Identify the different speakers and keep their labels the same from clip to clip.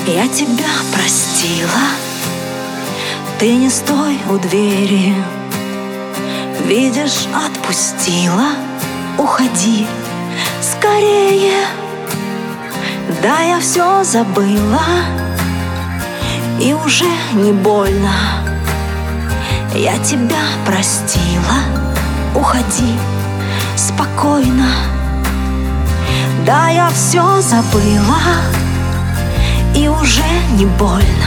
Speaker 1: Я тебя простила, ты не стой у двери. Видишь, отпустила, уходи скорее. Да, я все забыла, и уже не больно. Я тебя простила, уходи спокойно. Да, я все забыла, и уже не больно.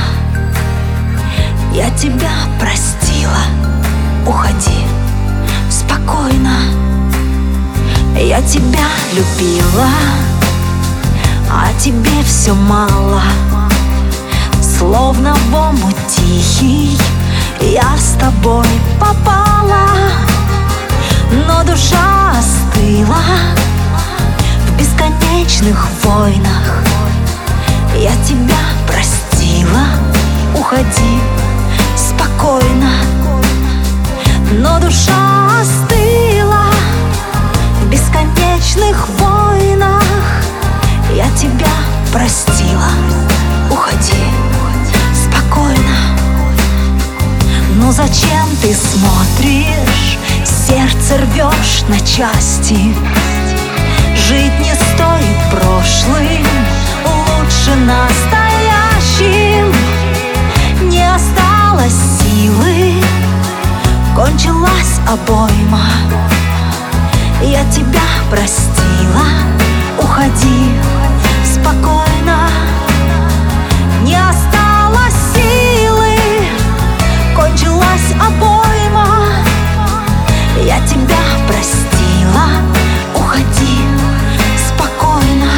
Speaker 1: Я тебя простила, уходи спокойно. Я тебя любила, а тебе все мало. Словно в омут тихий я с тобой попала, но душа остыла в бесконечных войнах. Я тебя простила, уходи спокойно, но душа остыла в бесконечных войнах. Я тебя простила, уходи спокойно. Ну зачем ты смотришь, сердце рвешь на части? Жить не стоит прошлым, лучше настоящим. Не осталось силы, кончилась обойма. Я тебя простила, уходи спокойно. Не осталось силы, кончилась обойма. Я тебя простила, уходи спокойно.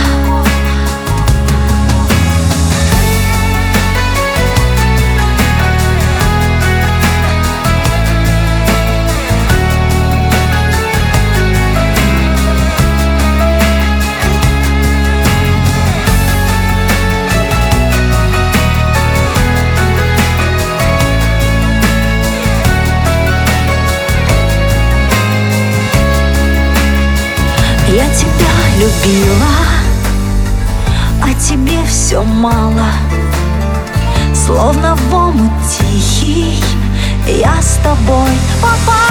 Speaker 1: Я тебя любила, а тебе все мало. Словно в омут тихий я с тобой попала,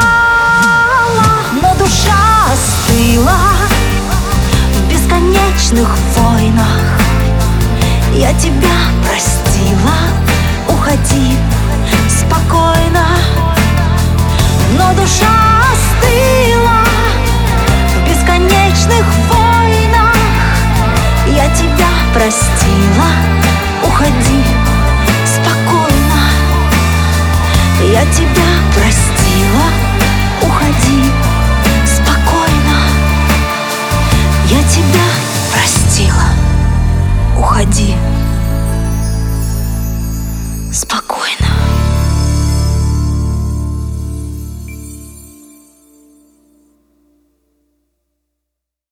Speaker 1: но душа остыла в бесконечных войнах. Я тебя простила, уходи спокойно, но душа остыла в бесконечных войнах. Я тебя простила, уходи спокойно. Я тебя простила, уходи спокойно. Я тебя простила, уходи спокойно.